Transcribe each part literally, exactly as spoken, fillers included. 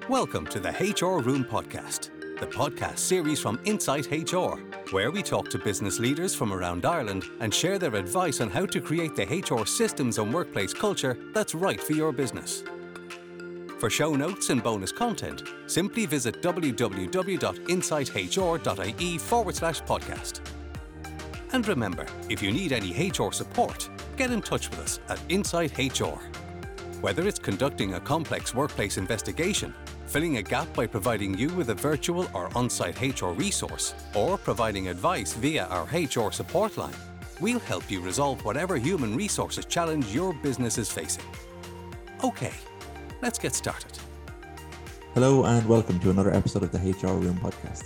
Welcome to the H R Room Podcast, the podcast series from Insight H R, where we talk to business leaders from around Ireland and share their advice on how to create the H R systems and workplace culture that's right for your business. For show notes and bonus content, simply visit www.insighthr.ie forward slash podcast. And remember, if you need any H R support, get in touch with us at Insight H R. Whether it's conducting a complex workplace investigation, filling a gap by providing you with a virtual or on-site H R resource, or providing advice via our H R support line, we'll help you resolve whatever human resources challenge your business is facing. Okay, let's get started. Hello and welcome to another episode of the H R Room Podcast.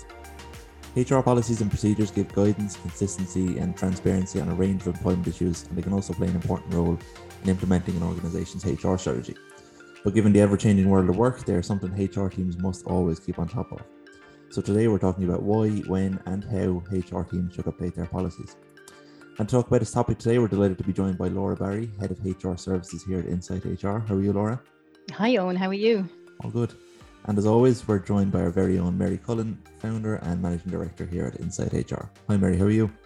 H R policies and procedures give guidance, consistency and transparency on a range of employment issues, and they can also play an important role in implementing an organisation's H R strategy. But given the ever-changing world of work, they are something H R teams must always keep on top of. So today we're talking about why, when and how H R teams should update their policies. And to talk about this topic today, we're delighted to be joined by Laura Barry, Head of H R Services here at Insight H R. How are you, Laura? Hi, Owen. How are you? All good. And as always, we're joined by our very own Mary Cullen, Founder and Managing Director here at Insight H R. Hi, Mary. How are you?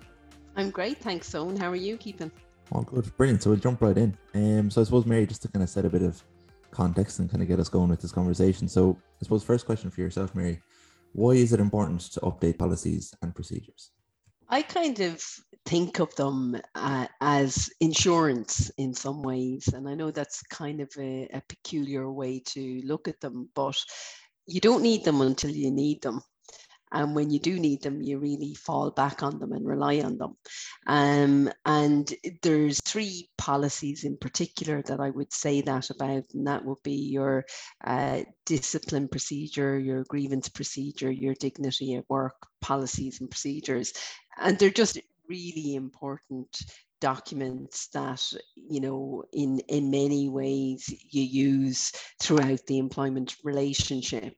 I'm great, thanks, Owen. How are you keeping? All good. Brilliant. So we'll jump right in. Um, so I suppose, Mary, just to kind of set a bit of context and kind of get us going with this conversation. So I suppose first question for yourself, Mary, why is it important to update policies and procedures? I kind of think of them uh, as insurance in some ways. And I know that's kind of a, a peculiar way to look at them, but you don't need them until you need them. And when you do need them, you really fall back on them and rely on them. Um, and there's three policies in particular that I would say that about, and that would be your uh, discipline procedure, your grievance procedure, your dignity at work policies and procedures. And they're just really important documents that, you know, in, in many ways you use throughout the employment relationship.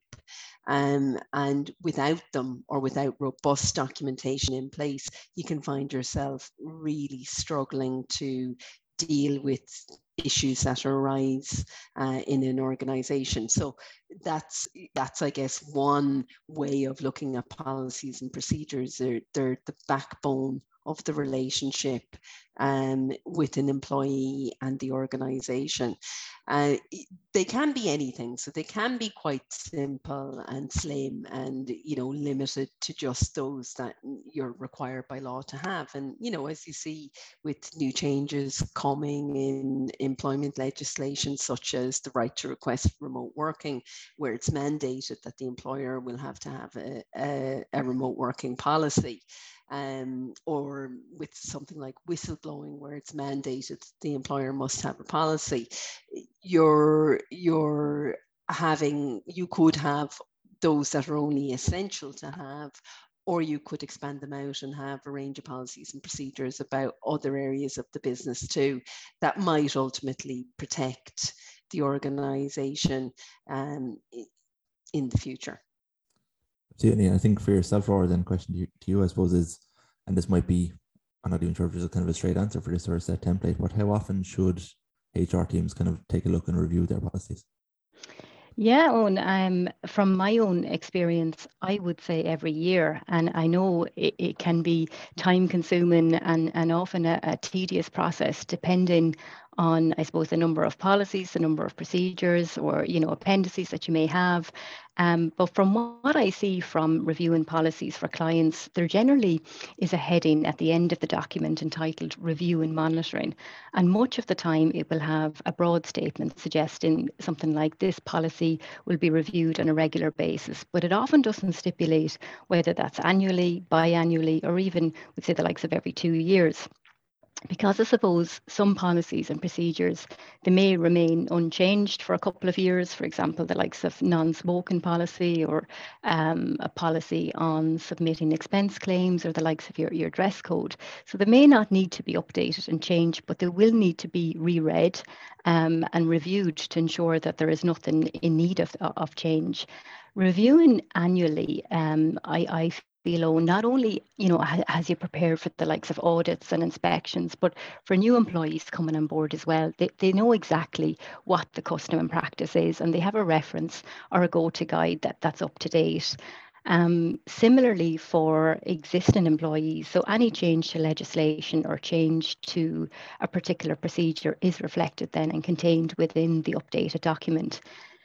Um, and without them, or without robust documentation in place, you can find yourself really struggling to deal with issues that arise uh, in an organization. So that's, that's, I guess, one way of looking at policies and procedures. They're, they're the backbone of the relationship um, with an employee and the organization. Uh, they can be anything. So they can be quite simple and slim and, you know, limited to just those that you're required by law to have. And, you know, as you see with new changes coming in employment legislation, such as the right to request remote working, where it's mandated that the employer will have to have a, a, a remote working policy. Um, or with something like whistleblowing, where it's mandated the employer must have a policy, you're, you're having, you could have those that are only essential to have, or you could expand them out and have a range of policies and procedures about other areas of the business too, that might ultimately protect the organization um, in the future. Absolutely. I think for yourself, Laura, then question to you, to you, I suppose, is, and this might be, I'm not even sure if there's a kind of a straight answer for this or a set template, but how often should H R teams kind of take a look and review their policies? Yeah, Owen, um, from my own experience, I would say every year. And I know it, it can be time consuming and, and often a, a tedious process, depending on, I suppose, the number of policies, the number of procedures, or, you know, appendices that you may have. Um, but from what I see from reviewing policies for clients, there generally is a heading at the end of the document entitled Review and Monitoring. And much of the time it will have a broad statement suggesting something like this policy will be reviewed on a regular basis, but it often doesn't stipulate whether that's annually, biannually, or even, we'd say, the likes of every two years. Because I suppose some policies and procedures, they may remain unchanged for a couple of years. For example, the likes of non-smoking policy, or um, a policy on submitting expense claims, or the likes of your, your dress code. So they may not need to be updated and changed, but they will need to be reread um, and reviewed to ensure that there is nothing in need of, of change. Reviewing annually, um, I, I alone, not only, you know, has you prepared for the likes of audits and inspections, but for new employees coming on board as well, they, they know exactly what the custom and practice is, and they have a reference or a go-to guide that, that's up to date. Um, similarly for existing employees, so any change to legislation or change to a particular procedure is reflected then and contained within the updated document.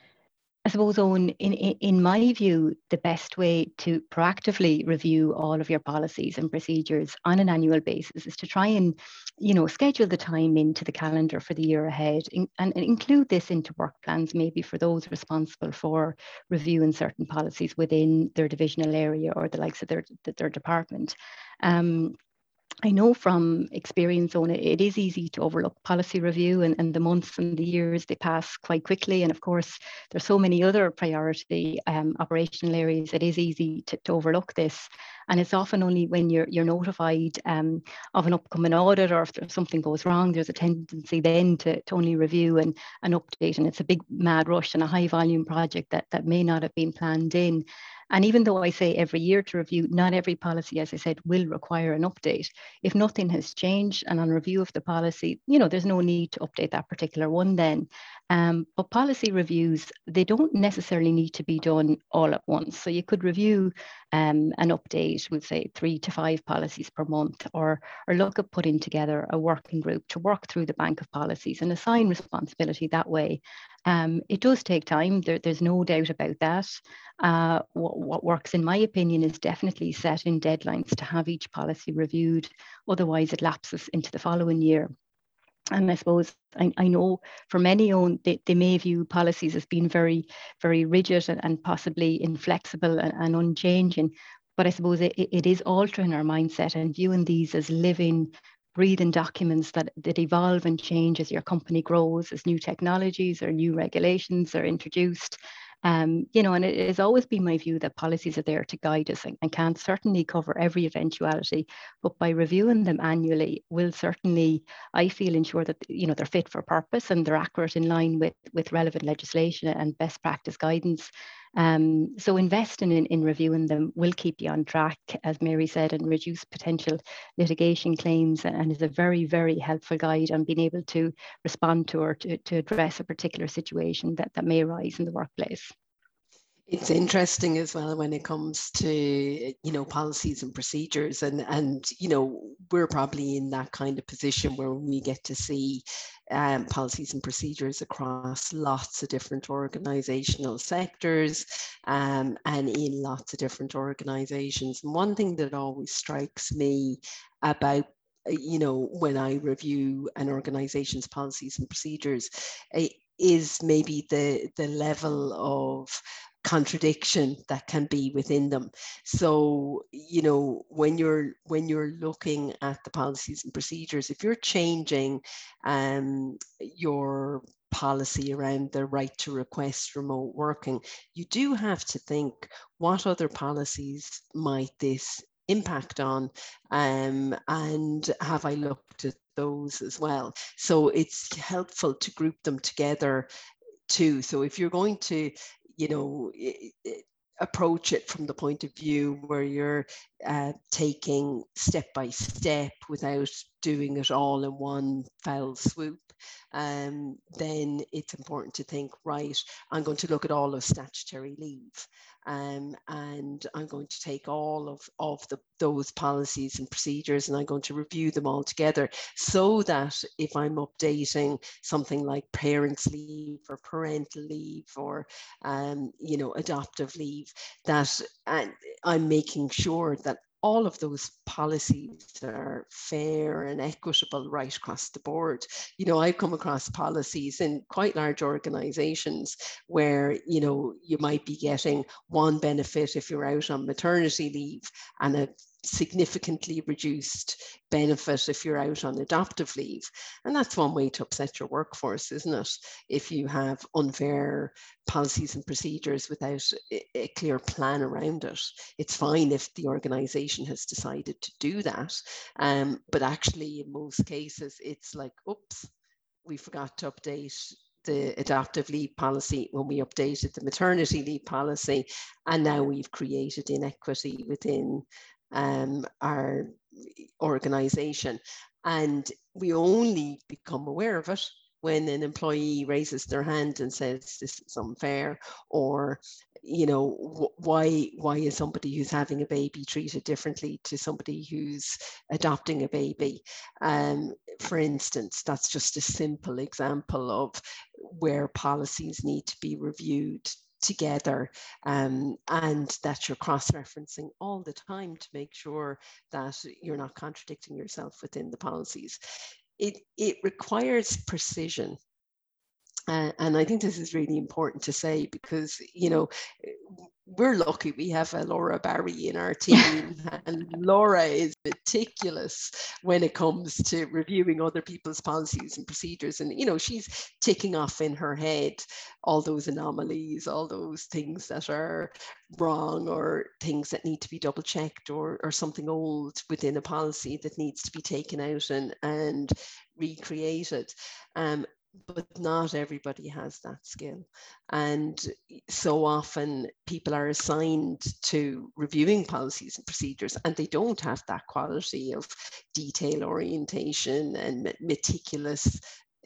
I suppose, Owen, in, in my view, the best way to proactively review all of your policies and procedures on an annual basis is to try and, you know, schedule the time into the calendar for the year ahead and, and include this into work plans, maybe for those responsible for reviewing certain policies within their divisional area or the likes of their, their department. Um, I know from experience on it, it is easy to overlook policy review, and, and the months and the years, they pass quite quickly. And of course, there's so many other priority um, operational areas, it is easy to, to overlook this. And it's often only when you're, you're notified um, of an upcoming audit, or if there's something goes wrong, there's a tendency then to, to only review and, and update. And it's a big mad rush and a high volume project that, that may not have been planned in. And even though I say every year to review, not every policy, as I said, will require an update. If nothing has changed and on review of the policy, you know, there's no need to update that particular one then. Um, but policy reviews, they don't necessarily need to be done all at once. So you could review um, an update with, say, three to five policies per month, or, or look at putting together a working group to work through the bank of policies and assign responsibility that way. Um, it does take time, there, there's no doubt about that. Uh, what, what works, in my opinion, is definitely setting deadlines to have each policy reviewed. Otherwise, it lapses into the following year. And I suppose I, I know for many own, they, they may view policies as being very, very rigid and, and possibly inflexible and, and unchanging. But I suppose it, it is altering our mindset and viewing these as living, breathing documents that, that evolve and change as your company grows, as new technologies or new regulations are introduced. Um, you know, and it has always been my view that policies are there to guide us and, and can't certainly cover every eventuality, but by reviewing them annually will certainly, I feel, ensure that, you know, they're fit for purpose and they're accurate in line with, with relevant legislation and best practice guidance. Um, so investing in, in reviewing them will keep you on track, as Mary said, and reduce potential litigation claims, and is a very, very helpful guide on being able to respond to or to, to address a particular situation that, that may arise in the workplace. It's interesting as well when it comes to, you know, policies and procedures, and, and, you know, we're probably in that kind of position where we get to see um, policies and procedures across lots of different organizational sectors um, and in lots of different organizations. And one thing that always strikes me about, you know, when I review an organization's policies and procedures is maybe the, the level of contradiction that can be within them. So, you know, when you're when you're looking at the policies and procedures, if you're changing um, your policy around the right to request remote working, you do have to think, what other policies might this impact on, um, and have I looked at those as well? So it's helpful to group them together too. So if you're going to, you know, approach it from the point of view where you're uh, taking step by step without doing it all in one foul swoop, um, then it's important to think, right, I'm going to look at all of statutory leave, um, and I'm going to take all of, of the, those policies and procedures, and I'm going to review them all together, so that if I'm updating something like parents' leave or parental leave or, um, you know, adoptive leave, that and I'm making sure that all of those policies are fair and equitable right across the board. You know, I've come across policies in quite large organizations where, you know, you might be getting one benefit if you're out on maternity leave and a significantly reduced benefit if you're out on adoptive leave. And that's one way to upset your workforce, isn't it? If you have unfair policies and procedures without a clear plan around it. It's fine if the organization has decided to do that, um, but actually in most cases it's like, oops, we forgot to update the adaptive leave policy, when we updated the maternity leave policy, and now we've created inequity within um, our organisation. And we only become aware of it when an employee raises their hand and says this is unfair, or you know, wh- why why is somebody who's having a baby treated differently to somebody who's adopting a baby? Um, for instance, that's just a simple example of where policies need to be reviewed together, um, and that you're cross-referencing all the time to make sure that you're not contradicting yourself within the policies. It, it requires precision. Uh, and I think this is really important to say, because, you know, we're lucky we have a Laura Barry in our team, and Laura is meticulous when it comes to reviewing other people's policies and procedures. And, you know, she's ticking off in her head all those anomalies, all those things that are wrong, or things that need to be double checked, or, or something old within a policy that needs to be taken out and, and recreated. Um, but not everybody has that skill. And so often people are assigned to reviewing policies and procedures, and they don't have that quality of detail orientation and meticulous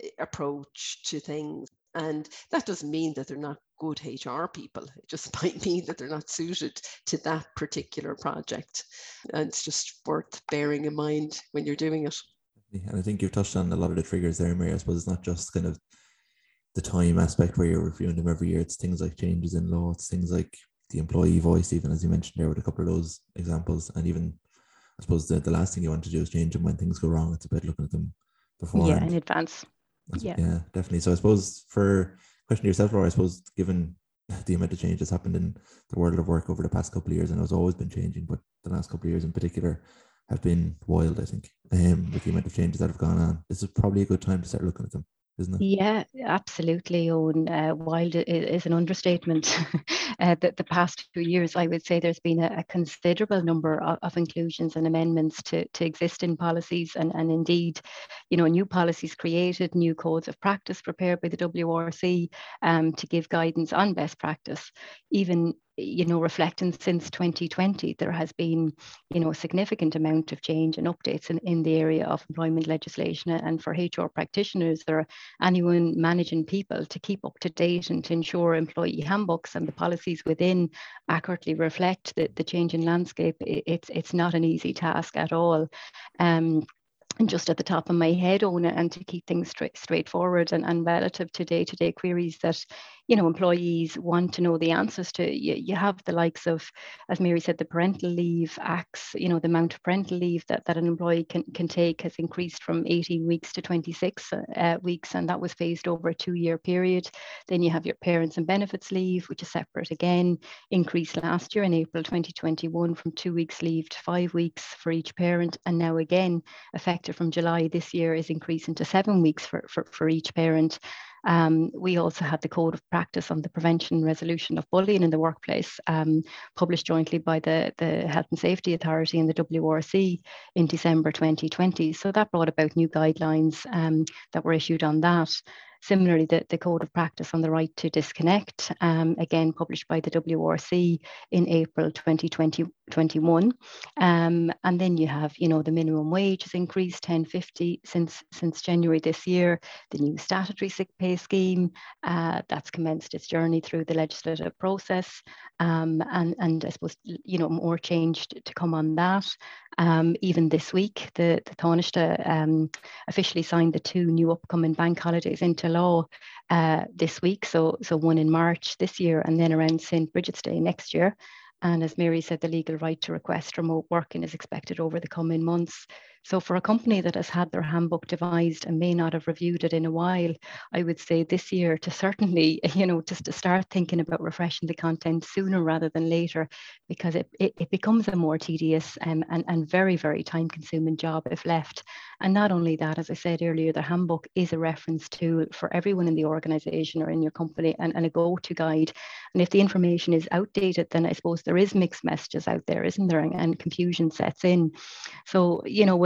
approach to things. And that doesn't mean that they're not good H R people. It just might mean that they're not suited to that particular project. And it's just worth bearing in mind when you're doing it. And I think you've touched on a lot of the triggers there, Mary. I suppose it's not just kind of the time aspect where you're reviewing them every year. It's things like changes in law. It's things like the employee voice, even as you mentioned there with a couple of those examples. And even, I suppose, the, the last thing you want to do is change them when things go wrong. It's about looking at them before. Yeah, in advance. Yeah. yeah, definitely. So I suppose for question to yourself, Laura, I suppose given the amount of change that's happened in the world of work over the past couple of years, and it's always been changing, but the last couple of years in particular have been wild, I think, um, with the amount of changes that have gone on. This is probably a good time to start looking at them, isn't it? Yeah, absolutely, Owen. Uh, wild is an understatement. uh, the, the past two years, I would say there's been a, a considerable number of, of inclusions and amendments to, to existing policies, and, and indeed, you know, new policies created, new codes of practice prepared by the W R C um, to give guidance on best practice. Even, you know, reflecting since twenty twenty, there has been, you know, a significant amount of change and updates in, in the area of employment legislation. And for H R practitioners, or anyone managing people, to keep up to date and to ensure employee handbooks and the policies within accurately reflect the, the changing landscape, it, it's it's not an easy task at all. Um, And just at the top of my head, Ona, and to keep things straight, straightforward and, and relative to day-to-day queries that, you know, employees want to know the answers to. You, you have the likes of, as Mary said, the parental leave acts, you know, the amount of parental leave that, that an employee can, can take has increased from eighteen weeks to twenty-six uh, weeks, and that was phased over a two-year period. Then you have your parents and benefits leave, which is separate again, increased last year in April twenty twenty-one from two weeks leave to five weeks for each parent, and now again, effective from July this year, is increasing to seven weeks for, for, for each parent. Um, we also had the Code of Practice on the Prevention and Resolution of Bullying in the Workplace, um, published jointly by the, the Health and Safety Authority and the W R C in December twenty twenty. So that brought about new guidelines um, that were issued on that. Similarly, the, the Code of Practice on the Right to Disconnect, um, again published by the W R C in April twenty twenty-one. Um, and then you have, you know, the minimum wage has increased ten fifty since, since January this year. The new statutory sick pay scheme, uh, that's commenced its journey through the legislative process. Um, and, and I suppose, you know, more change to come on that. Um, even this week, the, the Taoiseach um, officially signed the two new upcoming bank holidays into law uh, this week. So, so one in March this year, and then around Saint Bridget's Day next year. And as Mary said, the legal right to request remote working is expected over the coming months. So for a company that has had their handbook devised and may not have reviewed it in a while, I would say this year to certainly, you know, just to start thinking about refreshing the content sooner rather than later, because it, it, it becomes a more tedious um, and, and very, very time consuming job if left. And not only that, as I said earlier, the handbook is a reference tool for everyone in the organization or in your company, and, and a go-to guide. And if the information is outdated, then I suppose there is mixed messages out there, isn't there? And, and confusion sets in. So, you know, with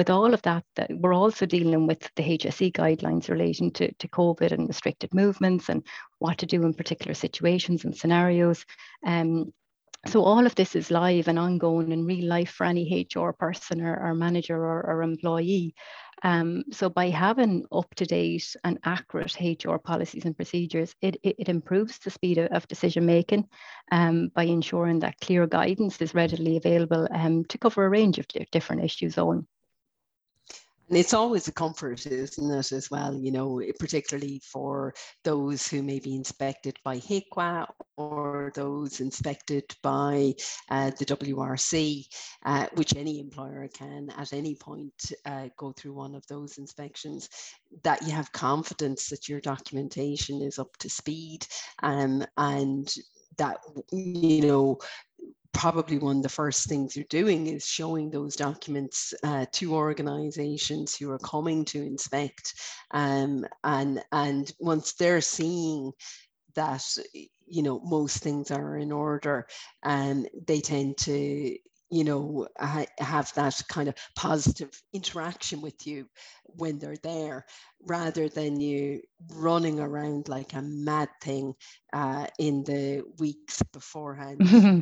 with all of that, that we're also dealing with the H S E guidelines relating to, to COVID and restricted movements and what to do in particular situations and scenarios. Um, so all of this is live and ongoing in real life for any H R person or, or manager or, or employee. Um, so by having up-to-date and accurate H R policies and procedures, it, it, it improves the speed of, of decision making um, by ensuring that clear guidance is readily available um, to cover a range of different issues on. And it's always a comfort, isn't it, as well, you know, particularly for those who may be inspected by H I C W A or those inspected by uh, the W R C, uh, which any employer can at any point uh, go through one of those inspections, that you have confidence that your documentation is up to speed, um, and that, you know, probably one of the first things you're doing is showing those documents uh, to organizations who are coming to inspect. Um, and, and once they're seeing that, you know, most things are in order, and they tend to, you know, ha have that kind of positive interaction with you when they're there, rather than you running around like a mad thing uh, in the weeks beforehand.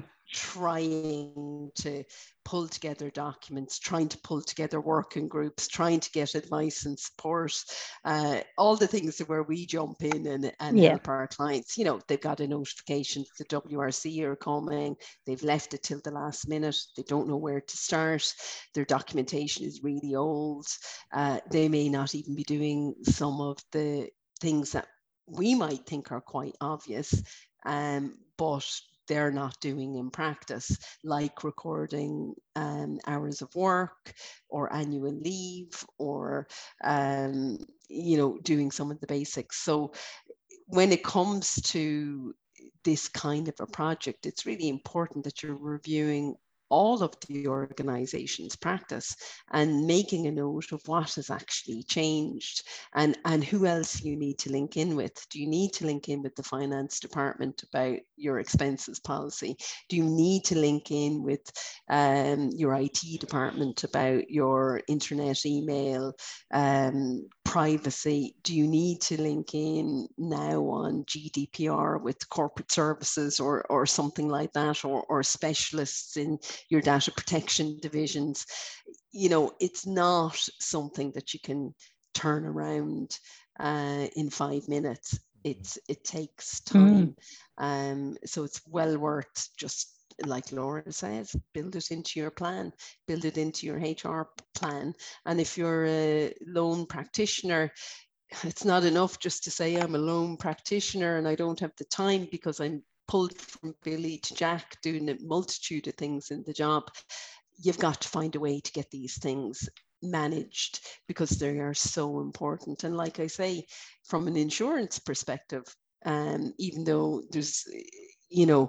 Trying to pull together documents, trying to pull together working groups, trying to get advice and support, uh, all the things where we jump in and, and yeah. help our clients. You know, they've got a notification, the W R C are coming, they've left it till the last minute, they don't know where to start, their documentation is really old, uh, they may not even be doing some of the things that we might think are quite obvious, um, but they're not doing in practice, like recording um, hours of work or annual leave, or, um, you know, doing some of the basics. So when it comes to this kind of a project, it's really important that you're reviewing all of the organization's practice and making a note of what has actually changed, and, and who else you need to link in with. Do you need to link in with the finance department about your expenses policy? Do you need to link in with um, your I T department about your internet, email, um, privacy? Do you need to link in now on G D P R with corporate services or, or something like that, or, or specialists in your data protection divisions? You know, it's not something that you can turn around uh, in five minutes. It's, it takes time. Mm. Um, so it's well worth, just like Laura says, build it into your plan, build it into your H R plan. And if you're a lone practitioner, it's not enough just to say I'm a lone practitioner and I don't have the time because I'm pulled from Billy to Jack doing a multitude of things in the job. You've got to find a way to get these things managed because they are so important. And like I say, from an insurance perspective, um, even though there's, you know,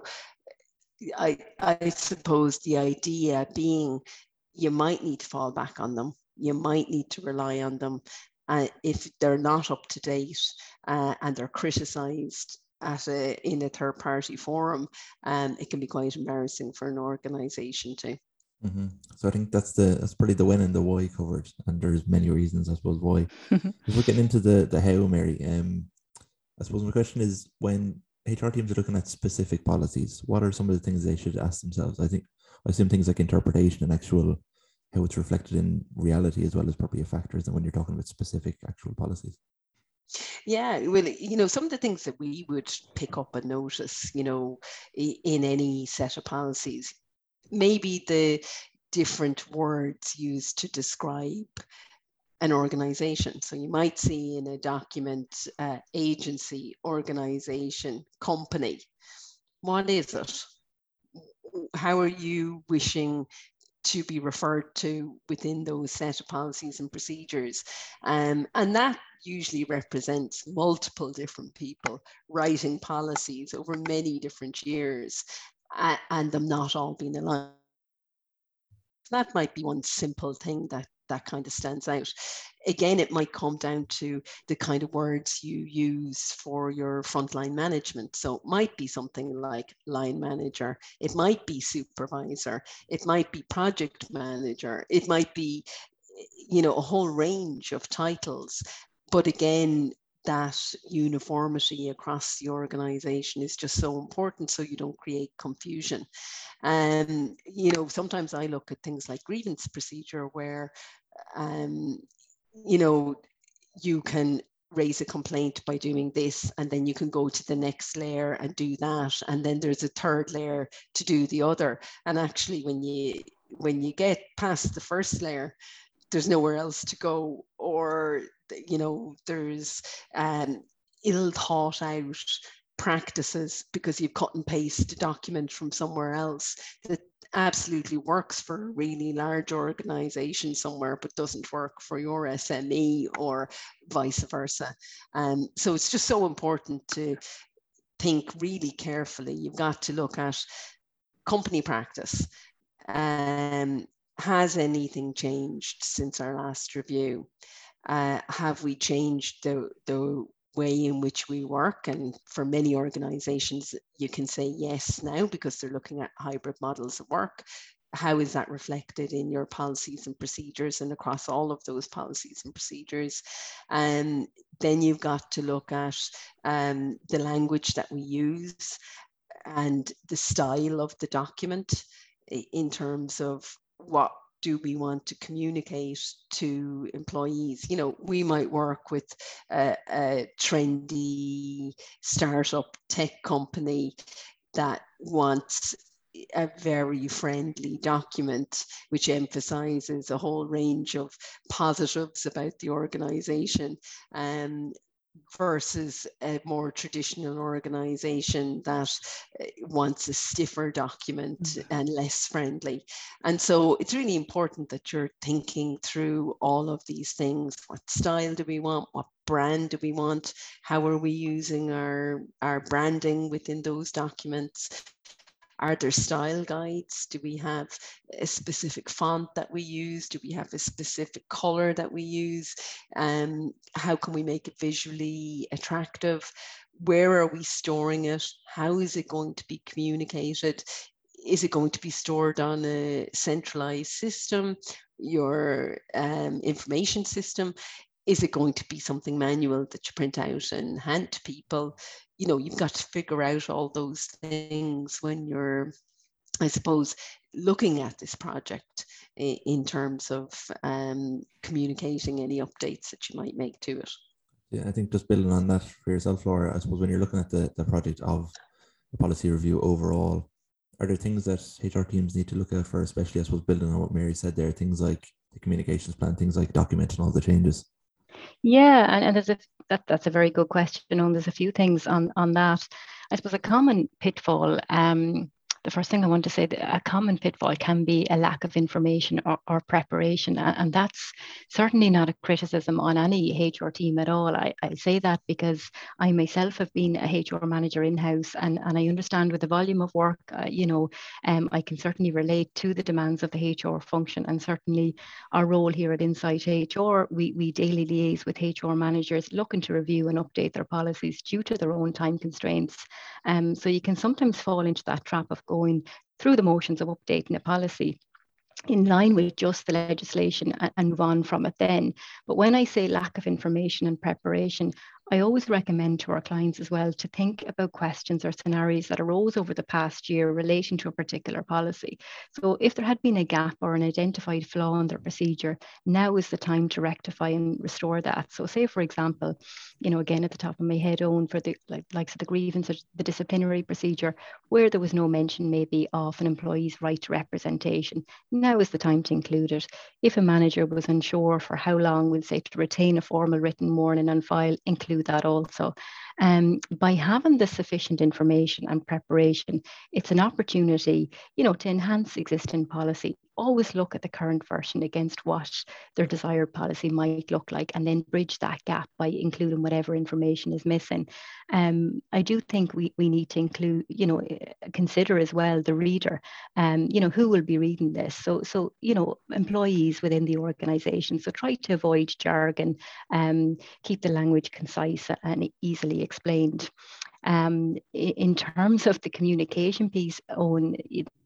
I, I suppose the idea being you might need to fall back on them. You might need to rely on them uh, if they're not up to date uh, and they're criticised at a, in a third party forum. Um, it can be quite embarrassing for an organisation too. Mm-hmm. So I think that's the that's pretty the when and the why covered, and there's many reasons I suppose why. If we're getting into the the how, Mary, um, I suppose my question is, when H R teams are looking at specific policies, what are some of the things they should ask themselves? I think I assume things like interpretation and actual how it's reflected in reality as well as probably a factor than when you're talking about specific actual policies. Yeah, well, you know, some of the things that we would pick up and notice, you know, in any set of policies, maybe the different words used to describe an organization. So you might see in a document, uh, agency, organization, company. What is it? How are you wishing to be referred to within those set of policies and procedures? Um, and that usually represents multiple different people writing policies over many different years, uh, and them not all being aligned. That might be one simple thing that that kind of stands out. Again, it might come down to the kind of words you use for your frontline management. So it might be something like line manager, it might be supervisor, it might be project manager, it might be you know, a whole range of titles. But again, that uniformity across the organization is just so important, so you don't create confusion. And, you know, sometimes I look at things like grievance procedure where, um, you know, you can raise a complaint by doing this, and then you can go to the next layer and do that, and then there's a third layer to do the other. And actually, when you when you get past the first layer, there's nowhere else to go, or you know, there's um, ill thought out practices because you've cut and pasted a document from somewhere else that absolutely works for a really large organization somewhere, but doesn't work for your S M E, or vice versa. Um, so it's just so important to think really carefully. You've got to look at company practice. Um, has anything changed since our last review? Uh, have we changed the, the way in which we work? And for many organizations, you can say yes now because they're looking at hybrid models of work. How is that reflected in your policies and procedures and across all of those policies and procedures? And then you've got to look at um, the language that we use and the style of the document in terms of what do we want to communicate to employees. You know, we might work with a, a trendy startup tech company that wants a very friendly document which emphasizes a whole range of positives about the organization, um, versus a more traditional organization that wants a stiffer document mm-hmm. and less friendly. And so it's really important that you're thinking through all of these things. What style do we want? What brand do we want? How are we using our, our branding within those documents? Are there style guides? Do we have a specific font that we use? Do we have a specific color that we use? Um, how can we make it visually attractive? Where are we storing it? How is it going to be communicated? Is it going to be stored on a centralized system, your um, information system? Is it going to be something manual that you print out and hand to people? You know, you've got to figure out all those things when you're, I suppose, looking at this project in terms of um, communicating any updates that you might make to it. Yeah, I think just building on that for yourself, Laura, I suppose when you're looking at the, the project of the policy review overall, are there things that H R teams need to look out for, especially, I suppose, building on what Mary said there, things like the communications plan, things like documenting all the changes? Yeah, and, and there's a, that, that's a very good question, and there's a few things on, on that. I suppose a common pitfall, um, the first thing I want to say, that a common pitfall can be a lack of information or, or preparation, and that's certainly not a criticism on any H R team at all. I, I say that because I myself have been a H R manager in-house, and, and I understand with the volume of work, uh, you know, um, I can certainly relate to the demands of the H R function, and certainly our role here at Insight H R, we, we daily liaise with H R managers looking to review and update their policies due to their own time constraints. Um, so you can sometimes fall into that trap of going through the motions of updating a policy in line with just the legislation and, and move on from it then. But when I say lack of information and preparation, I always recommend to our clients as well to think about questions or scenarios that arose over the past year relating to a particular policy. So if there had been a gap or an identified flaw in their procedure, now is the time to rectify and restore that. So say, for example, you know, again, at the top of my head, Owen, for the like, likes of the grievance or the disciplinary procedure, where there was no mention maybe of an employee's right to representation, now is the time to include it. If a manager was unsure for how long, we'll say to retain a formal written warning on file, include that also. Um, by having the sufficient information and preparation, it's an opportunity, you know, to enhance existing policy. Always look at the current version against what their desired policy might look like, and then bridge that gap by including whatever information is missing. Um, I do think we, we need to include, you know, consider as well the reader, um, you know, who will be reading this. So, so you know, employees within the organization. So try to avoid jargon, um, keep the language concise and easily explained. Um, in terms of the communication piece, Owen,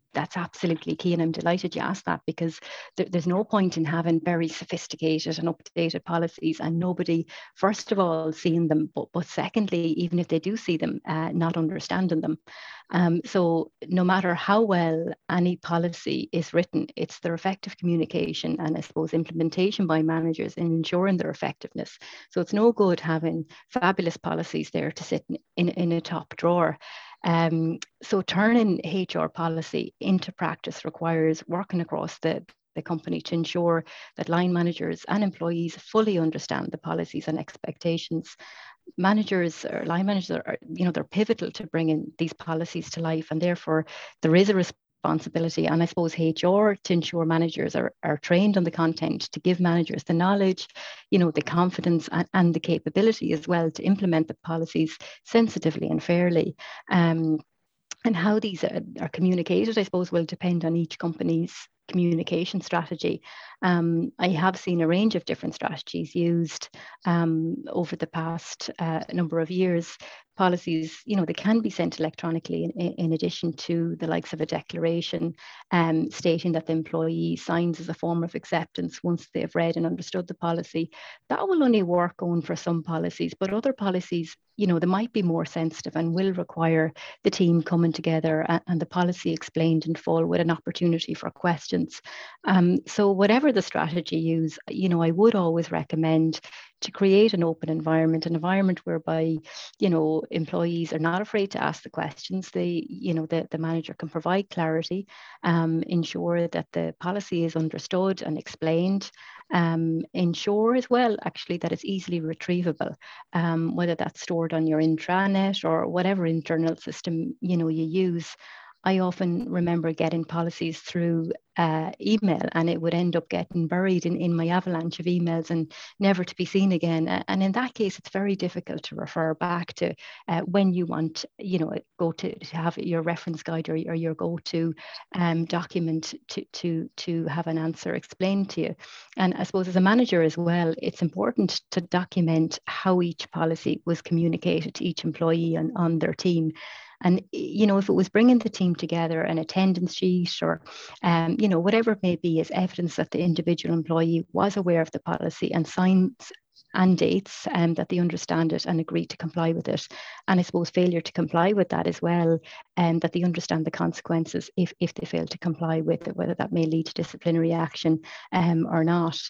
that's absolutely key. And I'm delighted you asked that, because there, there's no point in having very sophisticated and updated policies and nobody, first of all, seeing them, but, but secondly, even if they do see them, uh, not understanding them. Um, so no matter how well any policy is written, it's their effective communication and I suppose implementation by managers in ensuring their effectiveness. So it's no good having fabulous policies there to sit in, in, in a top drawer. Um, so turning H R policy into practice requires working across the, the company to ensure that line managers and employees fully understand the policies and expectations. Managers or line managers are, you know, they're pivotal to bringing these policies to life, and therefore there is a responsibility, and I suppose H R, to ensure managers are, are trained on the content, to give managers the knowledge, you know, the confidence and, and the capability as well to implement the policies sensitively and fairly. Um, and how these are, are communicated, I suppose, will depend on each company's communication strategy. Um, I have seen a range of different strategies used um, over the past uh, number of years. Policies, you know, they can be sent electronically in, in addition to the likes of a declaration um, stating that the employee signs as a form of acceptance once they've read and understood the policy. That will only work on for some policies, but other policies, you know, they might be more sensitive and will require the team coming together and, and the policy explained in full with an opportunity for questions. Um, so whatever the strategy used, you know, I would always recommend to create an open environment, an environment whereby, you know, employees are not afraid to ask the questions. They, you know, the, the manager can provide clarity, um, ensure that the policy is understood and explained, um, ensure as well, actually, that it's easily retrievable, um, whether that's stored on your intranet or whatever internal system, you know, you use. I often remember getting policies through uh, email, and it would end up getting buried in, in my avalanche of emails and never to be seen again. And in that case, it's very difficult to refer back to uh, when you want, you know, go to, to have your reference guide or, or your go-to um, document to, to, to have an answer explained to you. And I suppose as a manager as well, it's important to document how each policy was communicated to each employee on, on their team. And, you know, if it was bringing the team together, an attendance sheet or, um, you know, whatever it may be, is evidence that the individual employee was aware of the policy and signs and dates um, that they understand it and agree to comply with it. And I suppose failure to comply with that as well, and um, that they understand the consequences if, if they fail to comply with it, whether that may lead to disciplinary action um, or not.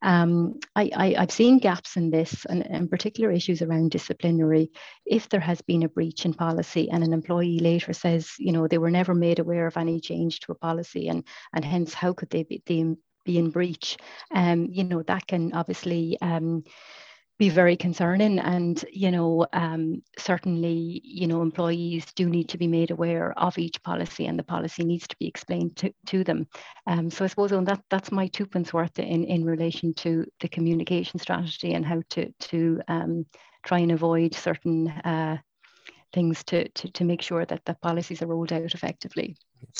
Um, I, I, I've seen gaps in this, and in particular issues around disciplinary. If there has been a breach in policy and an employee later says, you know, they were never made aware of any change to a policy, and, and hence how could they be, they be in breach, um, you know, that can obviously um, be very concerning. And, you know, um, certainly, you know, employees do need to be made aware of each policy, and the policy needs to be explained to, to them. Um, so I suppose on that, that's my two pence worth in, in relation to the communication strategy and how to, to um, try and avoid certain uh, things to, to, to make sure that the policies are rolled out effectively.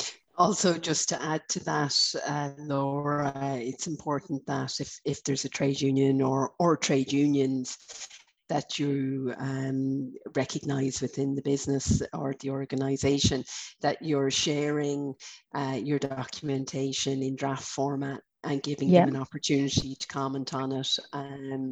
Also, just to add to that, uh, Laura, it's important that if, if there's a trade union or, or trade unions that you um, recognise within the business or the organisation, that you're sharing uh, your documentation in draft format and giving yeah. them an opportunity to comment on it um,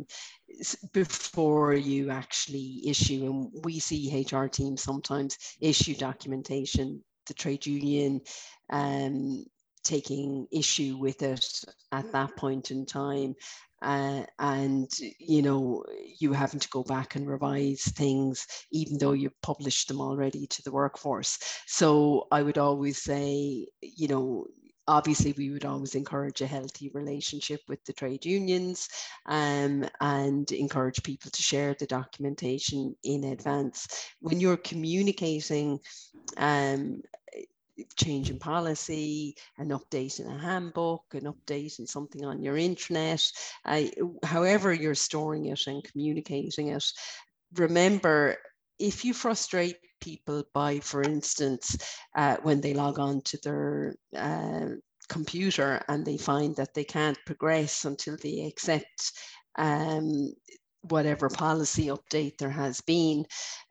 before you actually issue. And we see H R teams sometimes issue documentation, the trade union um, taking issue with it at that point in time. Uh, and, you know, you having to go back and revise things, even though you've published them already to the workforce. So I would always say, you know, obviously we would always encourage a healthy relationship with the trade unions um, and encourage people to share the documentation in advance. When you're communicating um, change in policy, an update in a handbook, an update in something on your intranet, uh, however you're storing it and communicating it, remember, if you frustrate people by, for instance, uh, when they log on to their uh, computer and they find that they can't progress until they accept um, whatever policy update there has been,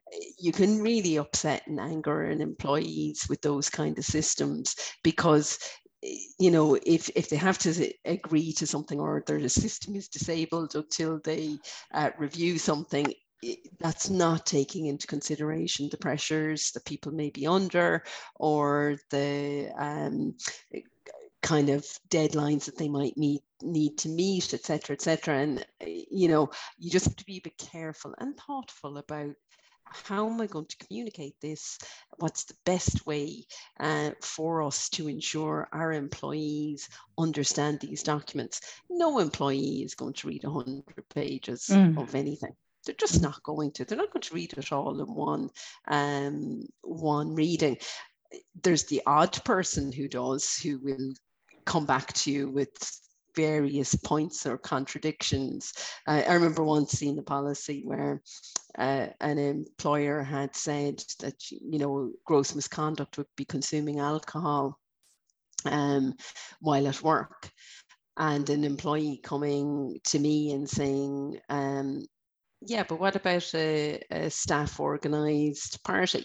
you can really upset and anger an employees with those kind of systems, because you know, if, if they have to agree to something, or their system is disabled until they uh, review something, that's not taking into consideration the pressures that people may be under, or the um, kind of deadlines that they might meet, need to meet, et cetera, et cetera. And, you know, you just have to be a bit careful and thoughtful about, how am I going to communicate this? What's the best way uh, for us to ensure our employees understand these documents? No employee is going to read one hundred pages mm. of anything. They're just not going to. They're not going to read it all in one, um, one reading. There's the odd person who does, who will come back to you with various points or contradictions. Uh, I remember once seeing a policy where uh, an employer had said that, you know, gross misconduct would be consuming alcohol um, while at work, and an employee coming to me and saying, um, yeah, but what about a, a staff organised party,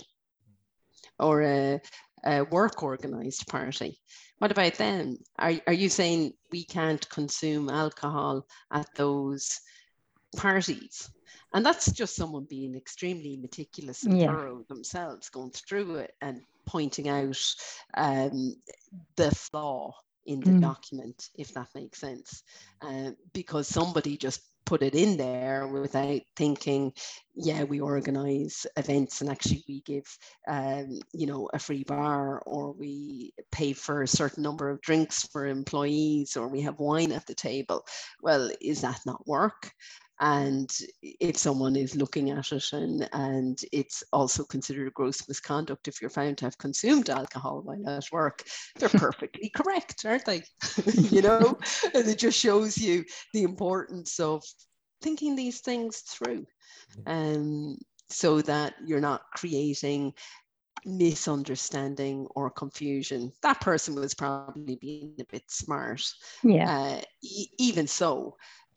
or a, a work organised party? What about them? Are, are you saying we can't consume alcohol at those parties? And that's just someone being extremely meticulous and yeah. thorough themselves, going through it and pointing out um, the flaw in the mm. document, if that makes sense. Uh, because somebody just put it in there without thinking, yeah, we organize events and actually we give, um, you know, a free bar, or we pay for a certain number of drinks for employees, or we have wine at the table. Well, is that not work? And if someone is looking at it, and, and it's also considered gross misconduct if you're found to have consumed alcohol while at work, they're perfectly correct, aren't they? You know, and it just shows you the importance of thinking these things through, um, so that you're not creating misunderstanding or confusion. That person was probably being a bit smart. Yeah. Uh, e- even so,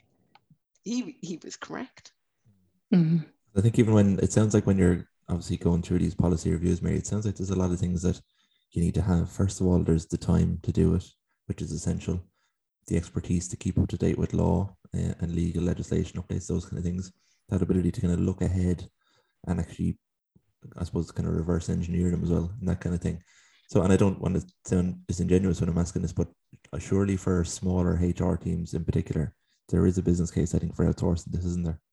he he was correct. Mm-hmm. I think even when it sounds like when you're obviously going through these policy reviews, Mary, it sounds like there's a lot of things that you need to have. First of all, there's the time to do it, which is essential. The expertise to keep up to date with law uh, and legal legislation updates, those kind of things. That ability to kind of look ahead and actually, I suppose, kind of reverse engineer them as well, and that kind of thing. So, and I don't want to sound disingenuous when I'm asking this, but surely for smaller H R teams in particular, there is a business case, I think, for outsourcing this, isn't there?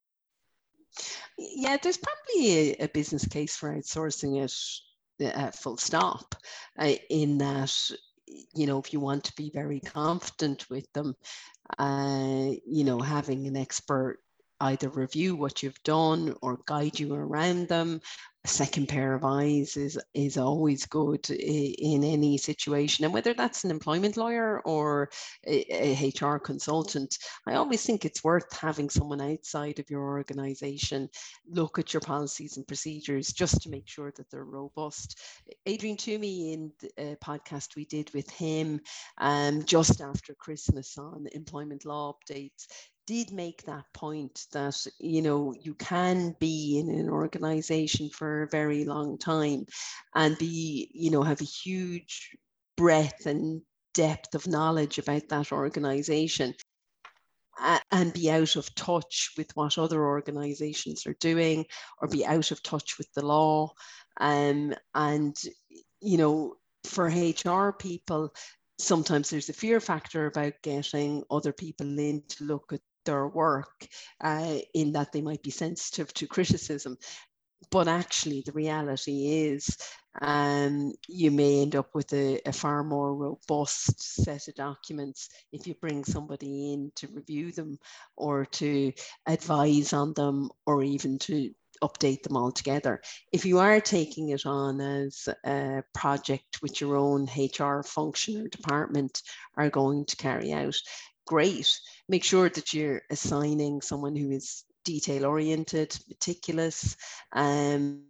Yeah, there's probably a, a business case for outsourcing it, uh, full stop, uh, in that, you know, if you want to be very confident with them, uh, you know, having an expert either review what you've done or guide you around them. A second pair of eyes is is always good in any situation, and whether that's an employment lawyer or a, a H R consultant, I always think it's worth having someone outside of your organization look at your policies and procedures just to make sure that they're robust. Adrian Toomey, in the podcast we did with him um, just after Christmas on employment law updates, did make that point that, you know, you can be in an organization for a very long time and be, you know, have a huge breadth and depth of knowledge about that organization, uh, and be out of touch with what other organizations are doing, or be out of touch with the law. Um, and, you know, for H R people, sometimes there's a fear factor about getting other people in to look at their work, uh, in that they might be sensitive to criticism. But actually the reality is, um, you may end up with a, a far more robust set of documents if you bring somebody in to review them, or to advise on them, or even to update them all together. If you are taking it on as a project which your own H R function or department are going to carry out, great. Make sure that you're assigning someone who is detail oriented, meticulous, um,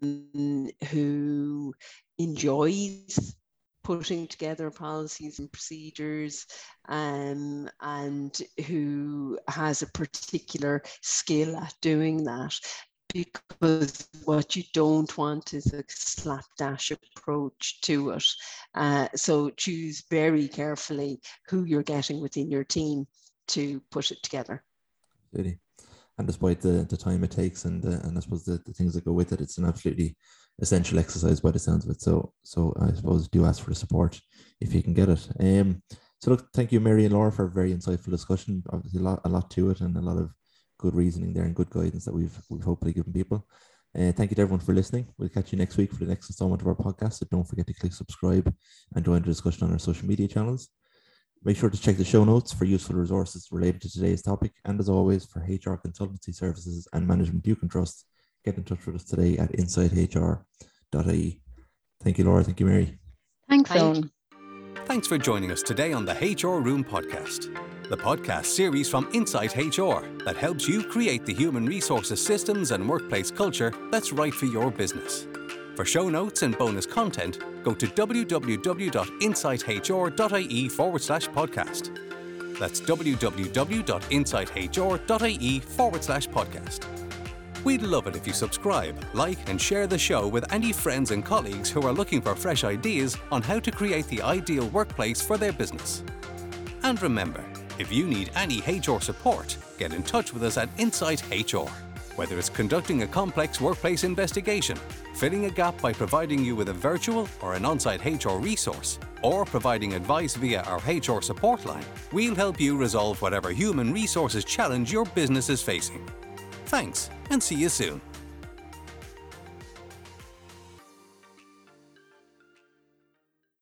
who enjoys putting together policies and procedures, um, and who has a particular skill at doing that. because what you don't want is a slapdash approach to it. Uh, so choose very carefully who you're getting within your team to put it together. Really. And despite the, the time it takes and the, and I suppose the, the things that go with it, it's an absolutely essential exercise by the sounds of it. So so I suppose do ask for the support if you can get it. Um, so look, thank you, Mary and Laura, for a very insightful discussion. Obviously a lot, a lot to it and a lot of good reasoning there and good guidance that we've we've hopefully given people. Uh, thank you to everyone for listening. We'll catch you next week for the next installment of our podcast. So don't forget to click subscribe and join the discussion on our social media channels. Make sure to check the show notes for useful resources related to today's topic. And as always, for H R consultancy services and management you can trust, get in touch with us today at insight h r dot i e. Thank you, Laura. Thank you, Mary. Thanks, Owen. Thanks for joining us today on the H R Room podcast, the podcast series from Insight H R that helps you create the human resources systems and workplace culture that's right for your business. For show notes and bonus content, go to www.insighthr.ie forward slash podcast. That's www.insighthr.ie forward slash podcast. We'd love it if you subscribe, like, and share the show with any friends and colleagues who are looking for fresh ideas on how to create the ideal workplace for their business. And remember, if you need any H R support, get in touch with us at Insight H R. Whether it's conducting a complex workplace investigation, filling a gap by providing you with a virtual or an on-site H R resource, or providing advice via our H R support line, we'll help you resolve whatever human resources challenge your business is facing. Thanks, and see you soon.